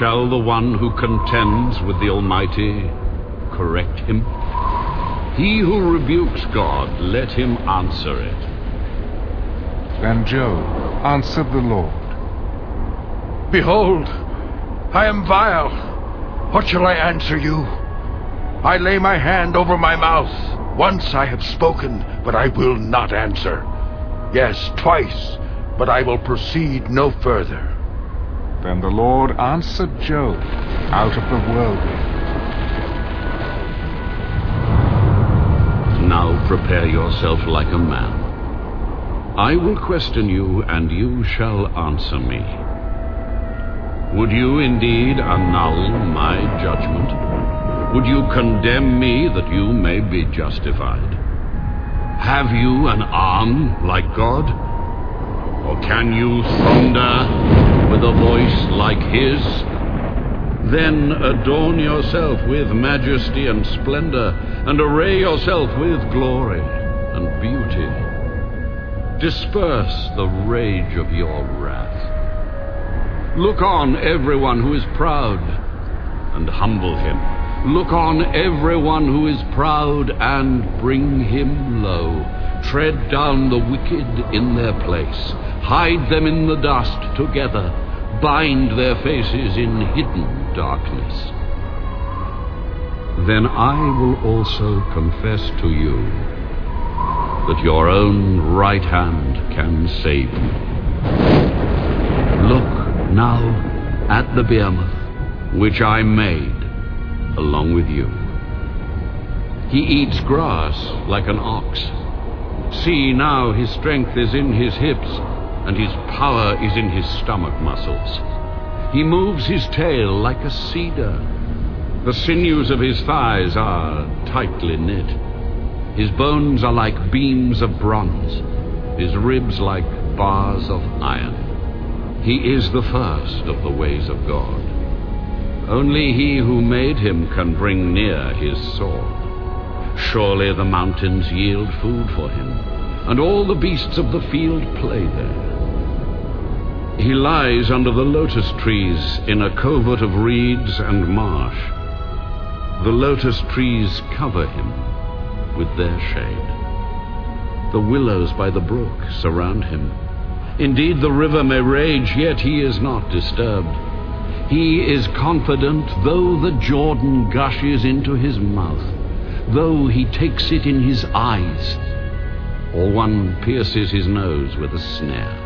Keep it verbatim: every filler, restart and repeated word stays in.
Shall the one who contends with the Almighty correct him? He who rebukes God, let him answer it. Then Job answered the Lord. Behold, I am vile. What shall I answer you? I lay my hand over my mouth. Once I have spoken, but I will not answer. Yes, twice, but I will proceed no further. Then the Lord answered Job out of the whirlwind. Now prepare yourself like a man. I will question you, and you shall answer me. Would you indeed annul my judgment? Would you condemn me that you may be justified? Have you an arm like God? Or can you thunder with a voice like his? Then adorn yourself with majesty and splendor, and array yourself with glory and beauty. Disperse the rage of your wrath. Look on everyone who is proud, and humble him. Look on everyone who is proud, and bring him low. Tread down the wicked in their place. Hide them in the dust together. Bind their faces in hidden darkness. Then I will also confess to you that your own right hand can save you. Look now at the behemoth, which I made along with you. He eats grass like an ox. See now, his strength is in his hips, and his power is in his stomach muscles. He moves his tail like a cedar. The sinews of his thighs are tightly knit. His bones are like beams of bronze, his ribs like bars of iron. He is the first of the ways of God. Only he who made him can bring near his sword. Surely the mountains yield food for him, and all the beasts of the field play there. He lies under the lotus trees in a covert of reeds and marsh. The lotus trees cover him with their shade. The willows by the brook surround him. Indeed, the river may rage, yet he is not disturbed. He is confident, though the Jordan gushes into his mouth, though he takes it in his eyes, or one pierces his nose with a snare.